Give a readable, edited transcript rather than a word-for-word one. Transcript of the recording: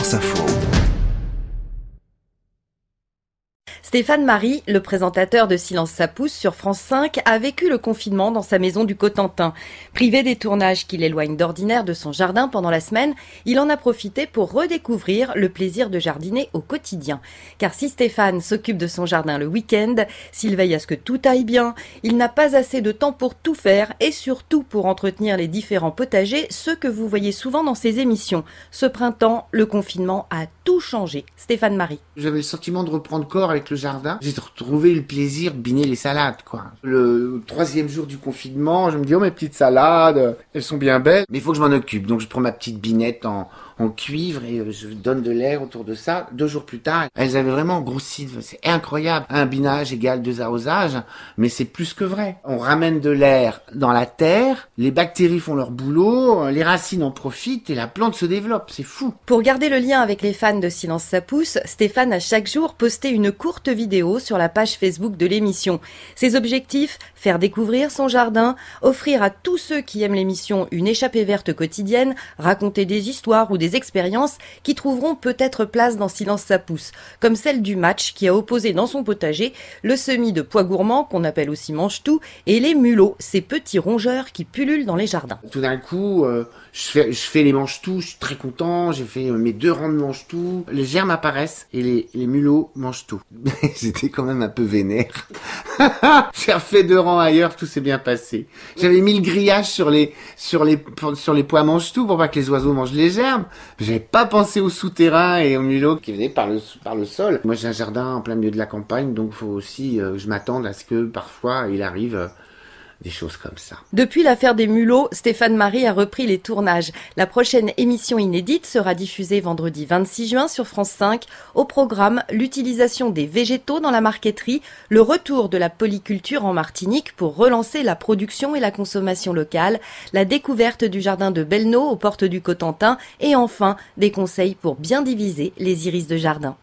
France Info. Stéphane Marie, le présentateur de Silence ça pousse sur France 5, a vécu le confinement dans sa maison du Cotentin. Privé des tournages qui l'éloignent d'ordinaire de son jardin pendant la semaine, il en a profité pour redécouvrir le plaisir de jardiner au quotidien. Car si Stéphane s'occupe de son jardin le week-end, s'il veille à ce que tout aille bien, il n'a pas assez de temps pour tout faire et surtout pour entretenir les différents potagers, ceux que vous voyez souvent dans ses émissions. Ce printemps, le confinement a tout changé. Stéphane Marie. J'avais le sentiment de reprendre corps avec le jardin. J'ai retrouvé le plaisir de biner les salades, quoi. Le 3e jour du confinement, je me dis, oh, mes petites salades, elles sont bien belles. Mais il faut que je m'en occupe. Donc, je prends ma petite binette en cuivre et je donne de l'air autour de ça. 2 jours plus tard, elles avaient vraiment grossi. C'est incroyable. Un binage égale 2 arrosages, mais c'est plus que vrai. On ramène de l'air dans la terre, les bactéries font leur boulot, les racines en profitent et la plante se développe. C'est fou. Pour garder le lien avec les fans de Silence ça pousse, Stéphane a chaque jour posté une courte vidéo sur la page Facebook de l'émission. Ses objectifs, faire découvrir son jardin, offrir à tous ceux qui aiment l'émission une échappée verte quotidienne, raconter des histoires ou des expériences qui trouveront peut-être place dans Silence ça pousse, comme celle du match qui a opposé dans son potager le semis de pois gourmands, qu'on appelle aussi mange-tout, et les mulots, ces petits rongeurs qui pullulent dans les jardins. Tout d'un coup, je fais les mange-tout, je suis très content, j'ai fait mes 2 rangs de mange-tout, les germes apparaissent et les mulots mangent tout. J'étais quand même un peu vénère. J'ai refait 2 rangs ailleurs, tout s'est bien passé. J'avais mis le grillage sur les pois mange-tout pour pas que les oiseaux mangent les germes. J'avais pas pensé au souterrain et aux mulots qui venaient par le sol. Moi, j'ai un jardin en plein milieu de la campagne, donc faut aussi que je m'attende à ce que parfois il arrive des choses comme ça. Depuis l'affaire des mulots, Stéphane Marie a repris les tournages. La prochaine émission inédite sera diffusée vendredi 26 juin sur France 5. Au programme, l'utilisation des végétaux dans la marqueterie, le retour de la polyculture en Martinique pour relancer la production et la consommation locale, la découverte du jardin de Bellenaud aux portes du Cotentin et enfin des conseils pour bien diviser les iris de jardin.